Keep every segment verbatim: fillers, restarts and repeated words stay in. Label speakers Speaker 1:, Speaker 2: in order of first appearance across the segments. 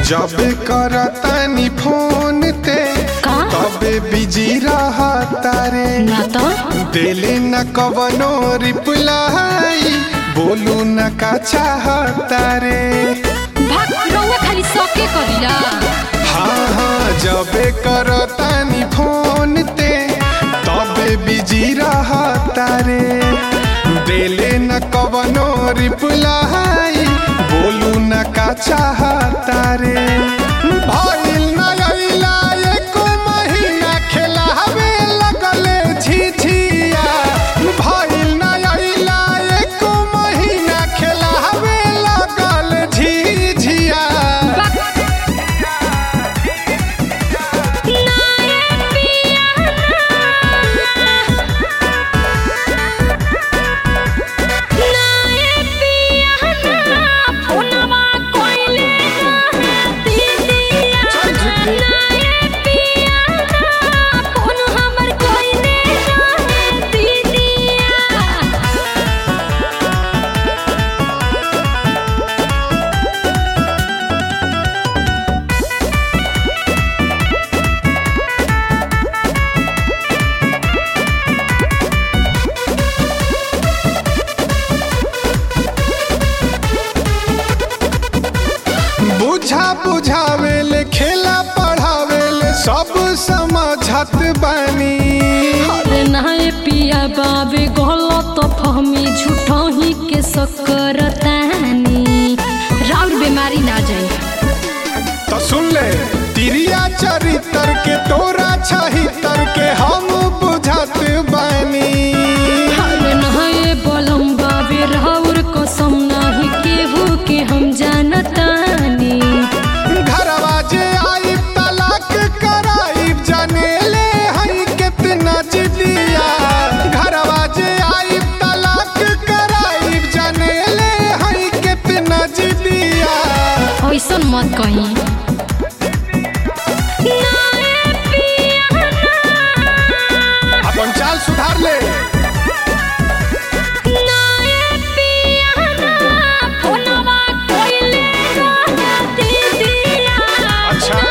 Speaker 1: जब करतानी फोन ते तबे बिजी रहता रे
Speaker 2: ना तो
Speaker 1: देले न कवनो रिप्लाई बोलू न का चाहता रे
Speaker 2: भाग रउआ खाली सके करिला।
Speaker 1: हाँ हाँ जब करतानी फोन ते तबे बिजी रहता रे देले न कवनो रिप्लाई बोलू न का चाहता रे भइल न अइला एको महीना खेलावे लगले झिझिया भइल न अइला एको महीना खेलावे लगल झिझिया बुझा बुझावेले खेला पढ़ावेले सब समझत बानी।
Speaker 2: अरे नाए पिया बाबे गलत फहमी झूठा ही के सकरतानी राउर बीमारी ना जाए
Speaker 1: तो सुन ले तिरिया चरित्र के तोरा छहितर के हम बुझत बानी।
Speaker 2: अरे नाए बलम बाबे राउर कसम नाही केहू के हम जानतानी।
Speaker 1: घरवा जे आई तलाक कराई जानेले हई कितना जिदिया घरवा जे आई तलाक कराई जानेले हई कितना जिदिया
Speaker 2: ऐसन मत कहीं
Speaker 1: अपन चाल सुधार ले। अच्छा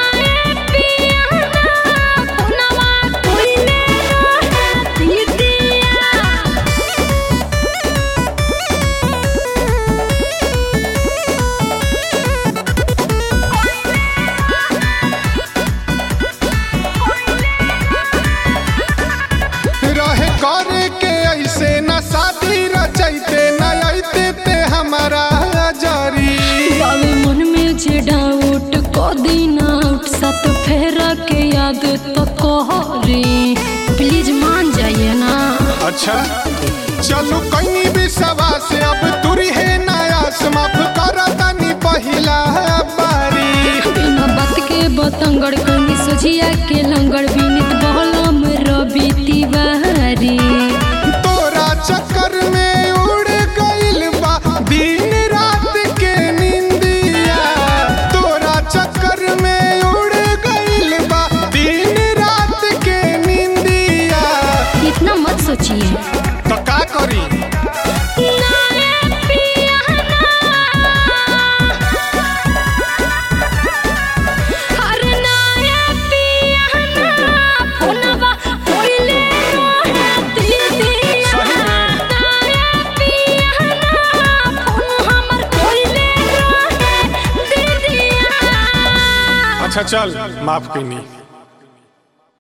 Speaker 1: रहे करे के ऐसे न शादी रचैते न आइते ते हमारा जरी
Speaker 2: बाबे मन में जे डाउट को दिन आउट सत फेरा के याद तो कहरी प्लीज मान जाइए ना।
Speaker 1: अच्छा चलो कहीं भी सवा से अब तुरी है नया माफ कर तनी पहिला बारी
Speaker 2: बिना बात के बतंगड़ कनी सोझिया के लंगड़ बिनित बहलम रवि तिवारी
Speaker 1: तोरा चक्कर में उड़ गइल बा दिन रात के निंदिया तोरा चक्कर में उड़ गइल बा दिन रात के निंदिया
Speaker 2: इतना मत सोचिए
Speaker 1: तो का करी अच्छा चल माफ कइनी।